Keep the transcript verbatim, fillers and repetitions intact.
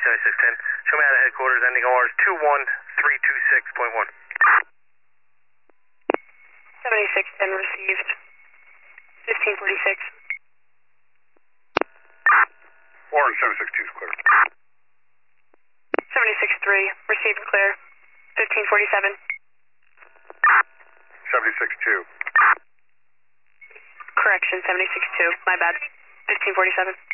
seventy-six ten. Show me out of headquarters, ending O Rs two one three two six point one. seventy-six ten received. fifteen forty-six. Orange seventy-six two is clear. seventy-six three, received clear. fifteen forty-seven. seventy-six two. Correction, seventy-six two. My bad. fifteen forty-seven.